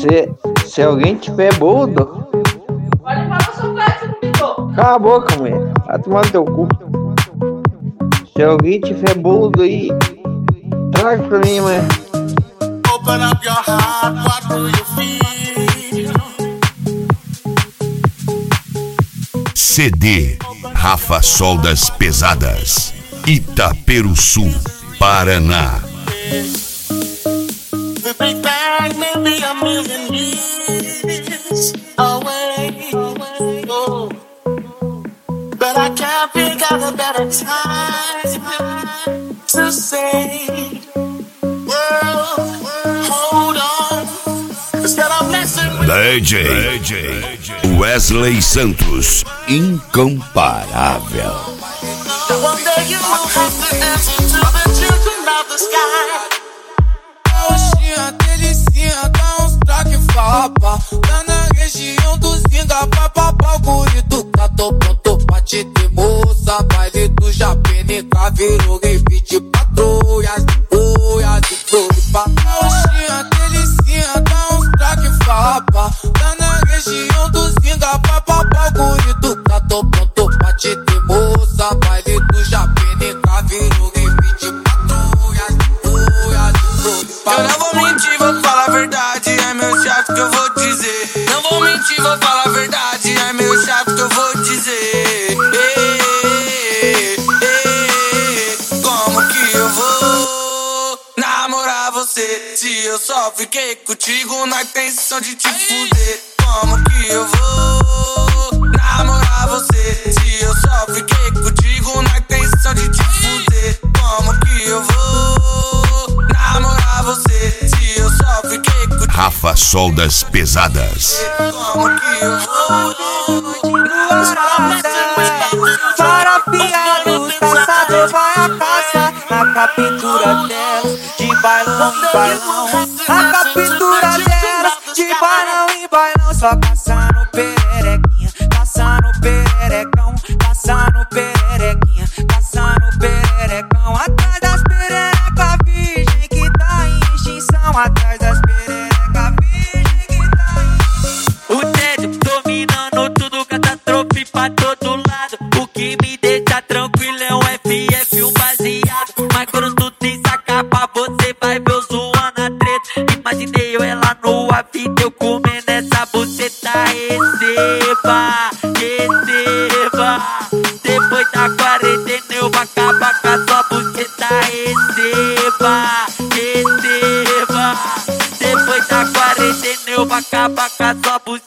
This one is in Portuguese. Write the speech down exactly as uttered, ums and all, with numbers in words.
Se, se alguém tiver boldo, pode falar o seu pai, você não ficou. cala a boca, mulher. Vai tomar no teu cu. Se alguém tiver boldo aí, traga pra mim, mulher. Open up your heart, what do you feel? C D Rafa Soldas Pesadas, Itaperuçu, Paraná. The Big Bang may be a million years away, oh, but I can't figure out a better time to say, well, hold on, instead of messing with D J Wesley Santos, incomparável. one day you will have to answer to the children of the sky. Coxinha, delicinha, dá uns traque farpa. Tá na região do Zinga, papapá, o guri do Cato, pronto pra te ter moça. Baile do Japenica, virou rave de patrulhas, de boias, de floripa. Coxinha, delicinha, dá uns traque farpa. Tá na região do Zinga, papapá, o guri do Cato, pronto pra te ter moça. Baile do Japenica, virou rave de patrulhas, de boias, de floripa. Eu não vou mentir, vou falar a verdade, é meu chato que eu vou dizer. Não vou mentir, vou falar a verdade, é meu chato que eu vou dizer. Ei, ei, como que eu vou namorar você se eu só fiquei contigo na intenção de te fuder? Como que eu vou namorar você se eu só fiquei contigo na intenção de te fuder? Como que eu vou namorar você se eu só fiquei contigo? Rafa Soldas Pesadas. Como que eu vou? Parafiado, caçador vai a caça. A captura delas, de bailão em bailão. A captura delas, de bailão em bailão. Só caçando pererequinha, caçando pererecão. Caçando pererequinha, caçando pererecão. Atrás das pererecas virgem que tá em extinção. Atrás das pererecas virgem que tá em... O dedo dominando tudo, catástrofe pra todo lado. O que me deixa tranquilo é um F F, um baseado. Mas quando tu tem acaba, você vai ver eu zoando a treta. Imaginei eu ela no avião, eu comendo essa buceta. Receba, receba. Depois da quarentena eu vou acabar com a sua buceta. Receba, receba. Depois da quarentena eu vou acabar com a sua buceta.